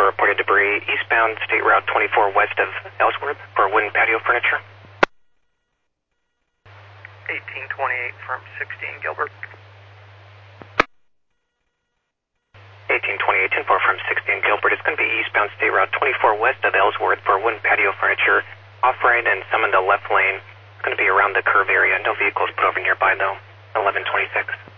for reported debris eastbound State Route 24 west of Ellsworth for wooden patio furniture. 1828 from 16 Gilbert. 1828, 10-4 from 16 Gilbert. It's going to be eastbound State Route 24 west of Ellsworth for wooden patio furniture. Off-right and some in the left lane. It's going to be around the curve area. No vehicles put over nearby though. 1126.